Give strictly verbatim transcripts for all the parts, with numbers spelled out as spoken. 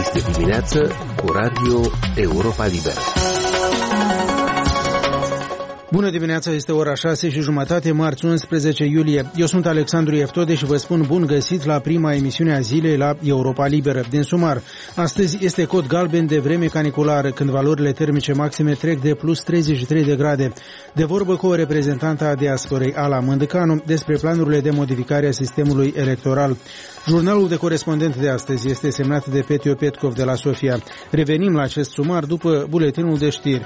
Este dimineață cu Radio Europa Liberă. Bună dimineața, este ora șase și jumătate, marți unsprezece iulie. Eu sunt Alexandru Eftode și vă spun bun găsit la prima emisiune a zilei la Europa Liberă. Din sumar, astăzi este cod galben de vreme caniculară, când valorile termice maxime trec de plus treizeci și trei de grade. De vorbă cu o reprezentantă a diasporei, Ala Mândăcanu, despre planurile de modificare a sistemului electoral. Jurnalul de corespondent de astăzi este semnat de Petio Petkov de la Sofia. Revenim la acest sumar după buletinul de știri.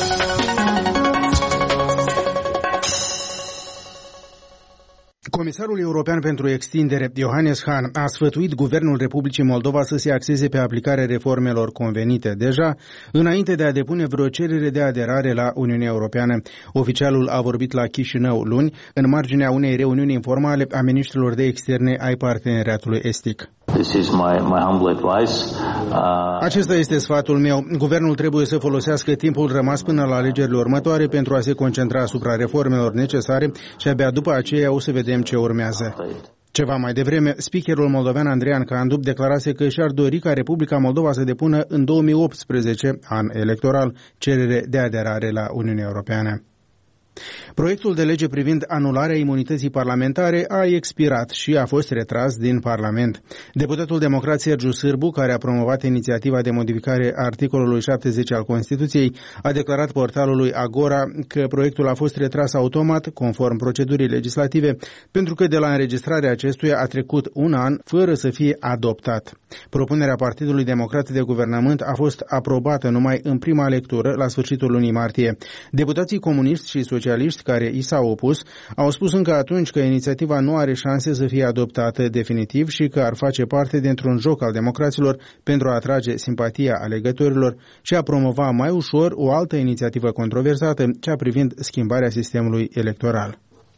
Comisarul European pentru Extindere, Johannes Hahn, a sfătuit Guvernul Republicii Moldova să se axeze pe aplicarea reformelor convenite deja, înainte de a depune vreo cerere de aderare la Uniunea Europeană. Oficialul a vorbit la Chișinău luni, în marginea unei reuniuni informale a miniștrilor de externe ai parteneriatului estic. This is my, my humble advice. Uh... Acesta este sfatul meu. Guvernul trebuie să folosească timpul rămas până la alegerile următoare pentru a se concentra asupra reformelor necesare și abia după aceea o să vedem ce urmează. Ceva mai devreme, speakerul moldovean Andrian Candup declarase că și-ar dori ca Republica Moldova să depună în două mii optsprezece, an electoral, cerere de aderare la Uniunea Europeană. Proiectul de lege privind anularea imunității parlamentare a expirat și a fost retras din Parlament. Deputatul democrat Sergiu Sârbu, care a promovat inițiativa de modificare a articolului șaptezeci al Constituției, a declarat portalului Agora că proiectul a fost retras automat, conform procedurii legislative, pentru că de la înregistrarea acestuia a trecut un an fără să fie adoptat. Propunerea Partidului Democrat de Guvernământ a fost aprobată numai în prima lectură, la sfârșitul lunii martie. Deputații comuniști și socialiști care i s-au opus au spus încă atunci că inițiativa nu are șanse să fie adoptată definitiv și că ar face parte dintr-un joc al democraților pentru a atrage simpatia alegătorilor și a promova mai ușor o altă inițiativă controversată, cea privind schimbarea sistemului electoral.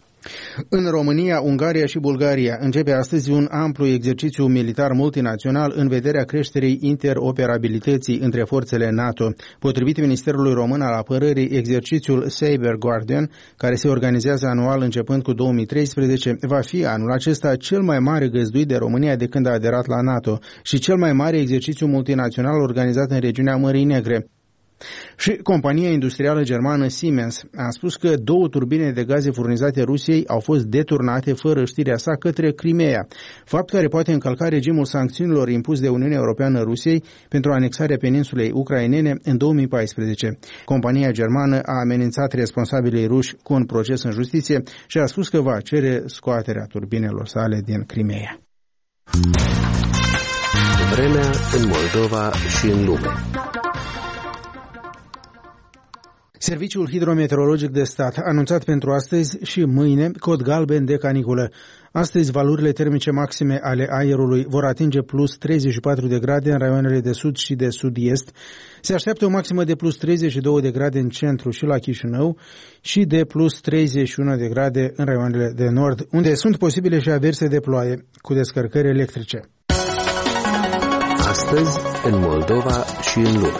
În România, Ungaria și Bulgaria începe astăzi un amplu exercițiu militar multinațional în vederea creșterii interoperabilității între forțele NATO. Potrivit Ministerului Român al Apărării, exercițiul Saber Guardian, care se organizează anual începând cu două mii treisprezece, va fi anul acesta cel mai mare găzduit de România de când a aderat la NATO și cel mai mare exercițiu multinațional organizat în regiunea Mării Negre. Și compania industrială germană Siemens a spus că două turbine de gaze furnizate Rusiei au fost deturnate fără știrea sa către Crimea, fapt care poate încălca regimul sancțiunilor impus de Uniunea Europeană Rusiei pentru anexarea peninsulei ucrainene în două mii paisprezece. Compania germană a amenințat responsabilii ruși cu un proces în justiție și a spus că va cere scoaterea turbinelor sale din Crimea. Vremea în Moldova și în lume. Serviciul Hidrometeorologic de Stat a anunțat pentru astăzi și mâine cod galben de caniculă. Astăzi, valorile termice maxime ale aerului vor atinge plus treizeci și patru de grade în raioanele de sud și de sud-est. Se așteaptă o maximă de plus treizeci și două de grade în centru și la Chișinău și de plus treizeci și unu de grade în raioanele de nord, unde sunt posibile și averse de ploaie cu descărcări electrice. Astăzi, în Moldova și în lume.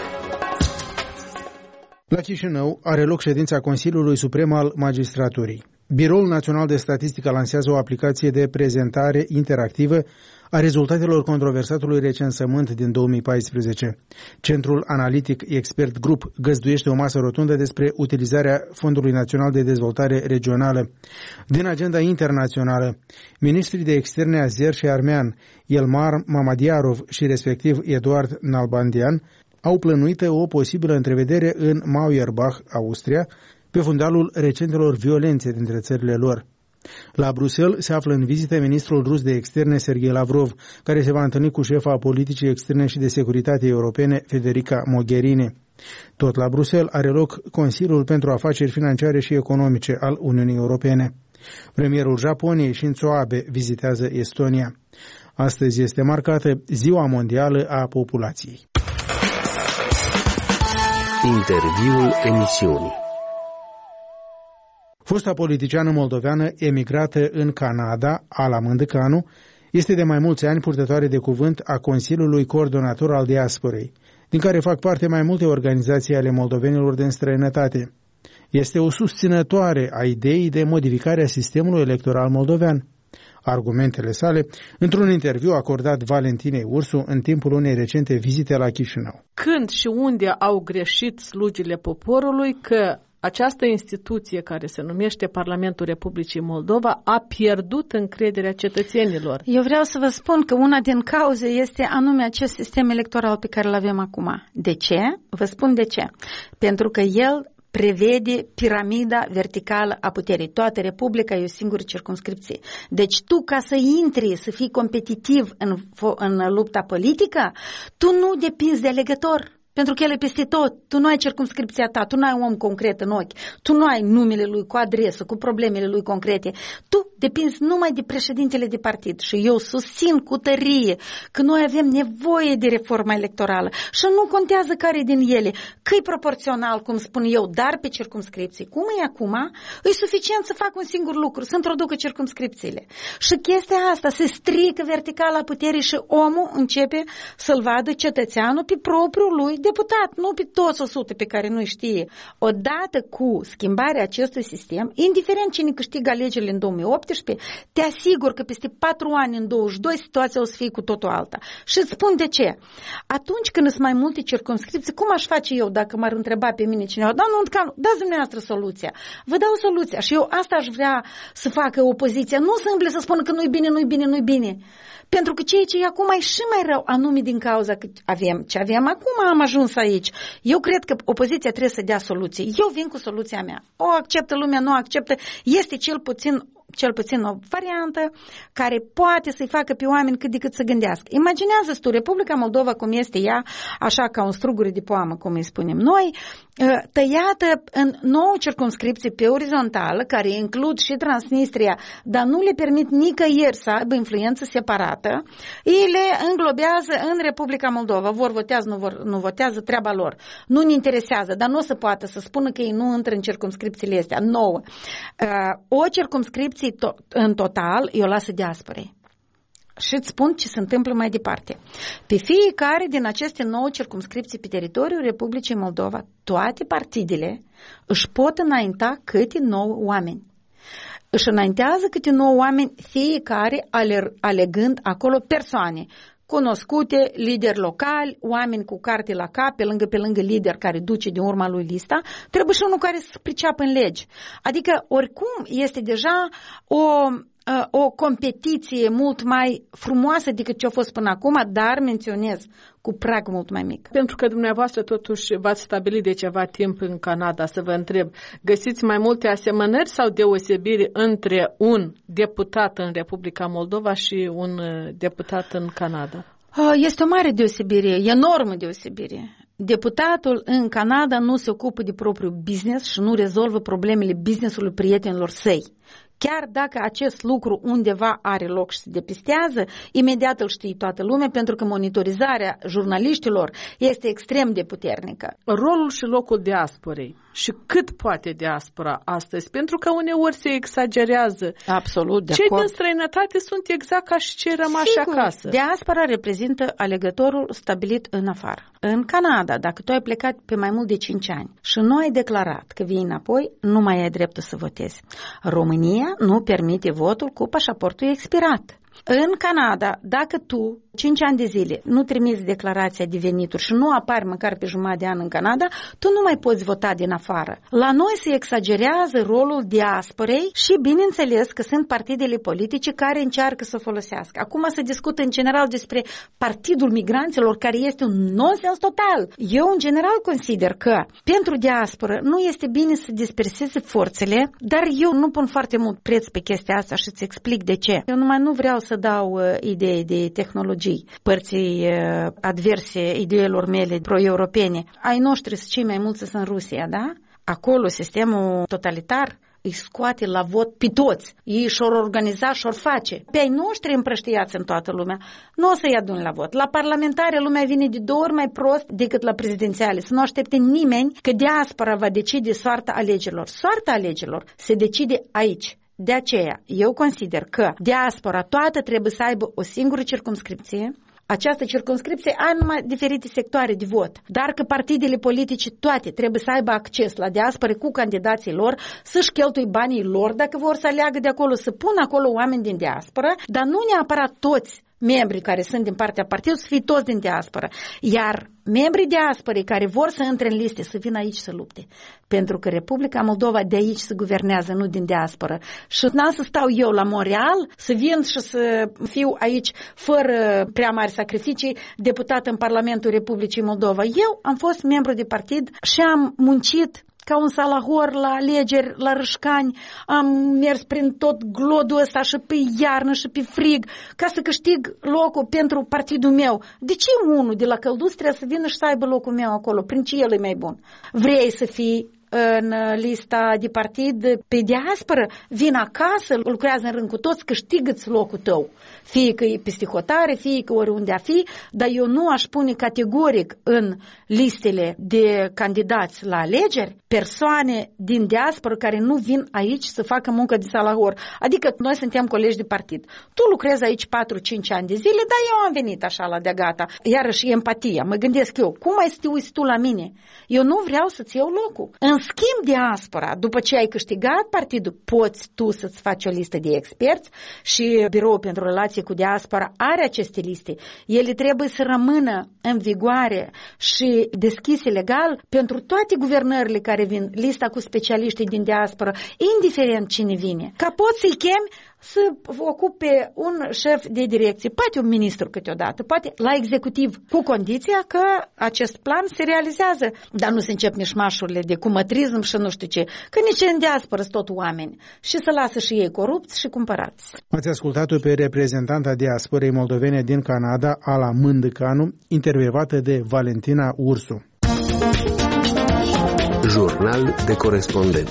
La Chișinău are loc ședința Consiliului Suprem al Magistraturii. Biroul Național de Statistică lansează o aplicație de prezentare interactivă a rezultatelor controversatului recensământ din două mii paisprezece. Centrul Analitic Expert Group găzduiește o masă rotundă despre utilizarea Fondului Național de Dezvoltare Regională. Din agenda internațională, ministrii de externe azer și armean, Elmar Mamadiarov și respectiv Eduard Nalbandian, au plănuită o posibilă întrevedere în Mauerbach, Austria, pe fundalul recentelor violențe dintre țările lor. La Bruxelles se află în vizită ministrul rus de externe Sergei Lavrov, care se va întâlni cu șefa politicii externe și de securitate europene Federica Mogherini. Tot la Bruxelles are loc Consiliul pentru Afaceri Financiare și Economice al Uniunii Europene. Premierul Japoniei Shinzo Abe vizitează Estonia. Astăzi este marcată Ziua Mondială a Populației. Interviul emisiunii. Fosta politiciană moldoveană emigrată în Canada, Ala Mândăcanu, este de mai mulți ani purtătoare de cuvânt a Consiliului Coordonator al Diasporei, din care fac parte mai multe organizații ale moldovenilor din străinătate. Este o susținătoare a ideii de modificare a sistemului electoral moldovean. argumentele sale într-un interviu acordat Valentinei Ursu în timpul unei recente vizite la Chișinău. Când și unde au greșit slugile poporului că această instituție care se numește Parlamentul Republicii Moldova a pierdut încrederea cetățenilor? Eu vreau să vă spun că una din cauze este anume acest sistem electoral pe care îl avem acum. De ce? Vă spun de ce. Pentru că el prevede piramida verticală a puterii. Toată Republica e o singură circumscripție. Deci tu, ca să intri, să fii competitiv în, în lupta politică, tu nu depinzi de alegător. Pentru că el e peste tot. Tu nu ai circumscripția ta, tu nu ai un om concret în ochi, tu nu ai numele lui cu adresă, cu problemele lui concrete. Tu depinzi numai de președintele de partid și eu susțin cu tărie că noi avem nevoie de reforma electorală și nu contează care din ele, că e proporțional, cum spun eu, dar pe circumscripții. Cum e acum? E suficient să fac un singur lucru, să introducă circumscripțiile. Și chestia asta se strică verticala puterii și omul începe să-l vadă cetățeanul pe propriul lui deputat, nu pe toți o sută pe care nu știe. Odată cu schimbarea acestui sistem, indiferent cine câștigă alegerile în două mii optsprezece, te asigur că peste patru ani, în douăzeci și doi, situația o să fie cu totul alta. Și îți spun de ce. Atunci când sunt mai multe circumscripții, cum aș face eu dacă m-ar întreba pe mine cineva? Da, nu, dați dumneavoastră soluția. Vă dau soluția și eu asta aș vrea să facă opoziția. Nu să îmble să spună că nu-i bine, nu-i bine, nu-i bine. Pentru că ceea ce e acum e și mai rău, anume din cauza că avem ce avem acum, am ajuns aici. Eu cred că opoziția trebuie să dea soluții. Eu vin cu soluția mea. O acceptă lumea, nu o acceptă. Este cel puțin cel puțin o variantă care poate să-i facă pe oameni cât de cât să gândească. Imaginează-ți tu Republica Moldova cum este ea, așa ca un strugure de poamă, cum îi spunem noi, tăiată în nouă circumscripții pe orizontală, care includ și Transnistria, dar nu le permit nicăieri să aibă influență separată, ei le înglobează în Republica Moldova. Vor votează, nu, vor, nu votează, treaba lor. Nu ne interesează, dar nu o să poată să spună că ei nu intră în circumscripțiile astea. Nouă. O circumscripție în total, eu lasă diasporei. Și îți spun ce se întâmplă mai departe. Pe fiecare din aceste nouă circumscripții pe teritoriul Republicii Moldova, toate partidele își pot înainta câte nouă oameni. Își înaintează câte nouă oameni, fiecare alegând acolo persoane cunoscute, lideri locali, oameni cu carte la cap, pe lângă, pe lângă lider care duce din urma lui lista, trebuie și unul care să priceapă în legi. Adică, oricum, este deja o, o competiție mult mai frumoasă decât ce a fost până acum, dar menționez cu prag mult mai mic. Pentru că dumneavoastră totuși v-ați stabilit de ceva timp în Canada, să vă întreb, găsiți mai multe asemănări sau deosebiri între un deputat în Republica Moldova și un deputat în Canada? Este o mare deosebire, enormă deosebire. Deputatul în Canada nu se ocupă de propriul business și nu rezolvă problemele business-ului prietenilor săi. Chiar dacă acest lucru undeva are loc și se depistează, imediat îl știe toată lumea, pentru că monitorizarea jurnaliștilor este extrem de puternică. Rolul și locul diasporei și cât poate diaspora astăzi, pentru că uneori se exagerează. Absolut, de Cei acord. din străinătate sunt exact ca și cei rămași Sigur, acasă. Diaspora reprezintă alegătorul stabilit în afară. În Canada, dacă tu ai plecat pe mai mult de cinci ani și nu ai declarat că vii înapoi, nu mai ai dreptul să votezi. România nu permite votul cu pașaportul expirat. În Canada, dacă tu cinci ani de zile nu trimiți declarația de venituri și nu apari măcar pe jumătate de an în Canada, tu nu mai poți vota din afară. La noi se exagerează rolul diasporei și bineînțeles că sunt partidele politice care încearcă să o folosească. Acum se discută în general despre Partidul Migranților, care este un nonsens total. Eu în general consider că pentru diasporă nu este bine să disperseze forțele, dar eu nu pun foarte mult preț pe chestia asta și îți explic de ce. Eu numai nu vreau să dau uh, idei de tehnologii, părții uh, adverse ideilor mele pro-europene. Ai noștri sunt cei mai mulți sunt în Rusia, da? Acolo sistemul totalitar îi scoate la vot pe toți. Ei și-or organiza și-or face. Pe ai noștri împrăștiați în toată lumea, nu o să-i adun la vot. La parlamentare lumea vine de două ori mai prost decât la prezidențiale. Să nu aștepte nimeni că diaspora va decide soarta alegerilor. Soarta alegerilor se decide aici. De aceea, eu consider că diaspora toată trebuie să aibă o singură circumscripție, această circumscripție are numai diferite sectoare de vot, dar că partidele politice toate trebuie să aibă acces la diaspora cu candidații lor, să-și cheltui banii lor dacă vor să aleagă de acolo, să pună acolo oameni din diaspora, dar nu neapărat toți membrii care sunt din partea partidului să fie toți din diaspora, iar membrii diasporei care vor să intre în liste să vină aici să lupte, pentru că Republica Moldova de aici se guvernează, nu din diaspora. Și n-am să stau eu la Montreal, să vin și să fiu aici fără prea mari sacrificii deputat în Parlamentul Republicii Moldova. Eu am fost membru de partid și am muncit ca un salahor la alegeri, la Râșcani, am mers prin tot glodul ăsta și pe iarnă și pe frig, ca să câștig locul pentru partidul meu. De ce unul de la Călduț trebuie să vină și să aibă locul meu acolo? Prin ce el e mai bun? Vrei să fii în lista de partid pe diaspora, vin acasă, lucrează în rând cu toți, câștigă-ți locul tău. Fie că e peste hotare, fie că oriunde a fi, dar eu nu aș pune categoric în listele de candidați la alegeri persoane din diaspora care nu vin aici să facă muncă de salahor. Adică noi suntem colegi de partid. Tu lucrezi aici patru cinci ani de zile, dar eu am venit așa la de gata. Iarăși empatia. Mă gândesc eu, cum ai să te uiți tu la mine? Eu nu vreau să-ți iau locul. În schimb, diaspora, după ce ai câștigat partidul, poți tu să-ți faci o listă de experți și Biroul pentru Relații cu Diaspora are aceste liste. Ele trebuie să rămână în vigoare și deschise legal pentru toate guvernările care vin, lista cu specialiștii din diaspora, indiferent cine vine. Ca poți să-i chemi să ocupe un șef de direcție, poate un ministru câteodată, poate la executiv, cu condiția că acest plan se realizează. Dar nu se încep mișmașurile de cumătrism și nu știu ce, că nici în diaspora sunt tot oameni și să lasă și ei corupți și cumpărați. Ați ascultat-o pe reprezentanta diasporei moldovene din Canada, Ala Mândăcanu, intervievată de Valentina Ursu. Jurnal de corespondent.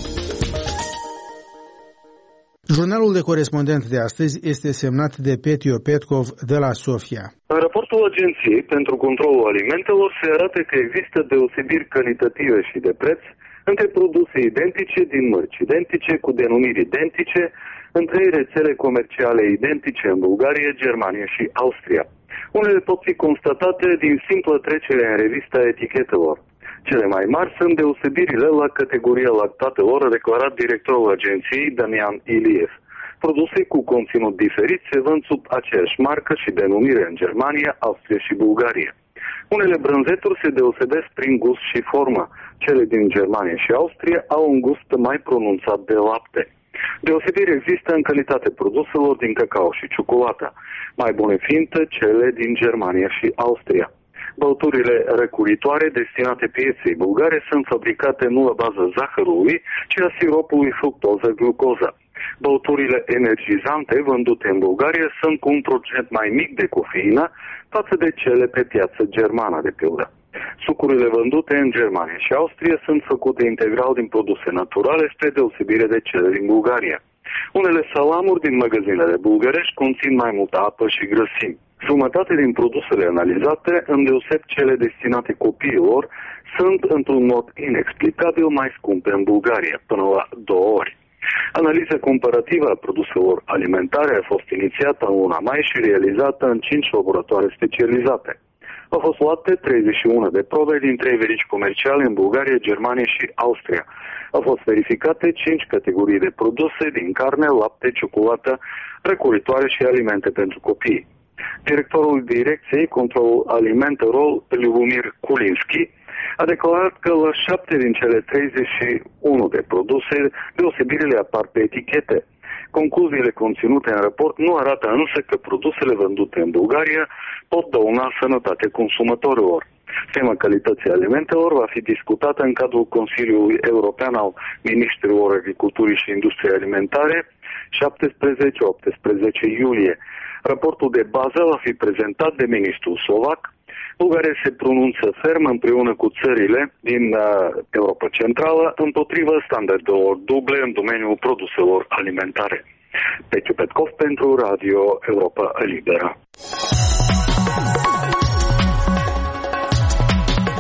Jurnalul de corespondent de astăzi este semnat de Petio Petkov de la Sofia. În raportul Agenției pentru Controlul Alimentelor se arată că există deosebiri calitative și de preț între produse identice din mărci identice cu denumiri identice în trei rețele comerciale identice în Bulgaria, Germania și Austria. Unele pot fi constatate din simplă trecere în revista etichetelor. Cele mai mari sunt deosebirile la categoria lactatelor, declarat directorul agenției Damian Iliev. Produse cu conținut diferit se vând sub aceeași marcă și denumire în Germania, Austria și Bulgaria. Unele brânzeturi se deosebesc prin gust și formă. Cele din Germania și Austria au un gust mai pronunțat de lapte. Deosebiri există în calitate produselor din cacao și ciocolată, mai bune fiind cele din Germania și Austria. Băuturile recuritoare destinate pieței bulgare sunt fabricate nu la bază zahărului, ci a siropului fructoză-glucoză. Băuturile energizante vândute în Bulgaria sunt cu un procent mai mic de cofeină față de cele pe piață germană, de pildă. Sucurile vândute în Germania și Austria sunt făcute integral din produse naturale, spre deosebire de cele din Bulgaria. Unele salamuri din magazinele bulgărești conțin mai multă apă și grăsimi. Jumătate din produsele analizate, îndeoseb cele destinate copiilor, sunt într-un mod inexplicabil mai scumpe în Bulgaria, până la două ori. Analiza comparativă a produselor alimentare a fost inițiată în luna mai și realizată în cinci laboratoare specializate. Au fost luate treizeci și unu de probe din trei verici comerciale în Bulgaria, Germania și Austria. Au fost verificate cinci categorii de produse din carne, lapte, ciocolată, răcoritoare și alimente pentru copii. Directorul Direcției Controlul Alimentelor, Liubomir Kulinski, a declarat că la șapte din cele treizeci și unu de produse deosebirile apar pe etichete. Concluziile conținute în raport nu arată însă că produsele vândute în Bulgaria pot dăuna sănătate consumatorilor. Tema calității alimentelor va fi discutată în cadrul Consiliului European al Ministrilor Agriculturii și Industriei Alimentare șaptesprezece optsprezece iulie. Raportul de bază va fi prezentat de ministrul slovac. Bulgaria se pronunță ferm împreună cu țările din uh, Europa Centrală împotriva standardelor duble în domeniul produselor alimentare. Petio Petkov pentru Radio Europa Liberă.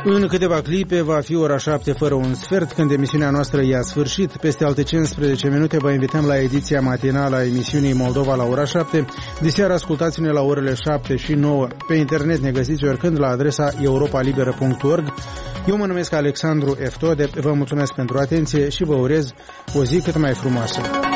În câteva clipe va fi ora șapte fără un sfert, când emisiunea noastră i-a sfârșit. Peste alte cincisprezece minute vă invităm la ediția matinală a emisiunii Moldova la ora șapte. Diseară ascultați-ne la orele șapte și nouă. Pe internet ne găsiți oricând la adresa europa liberă punct org. Eu mă numesc Alexandru Eftode, vă mulțumesc pentru atenție și vă urez o zi cât mai frumoasă.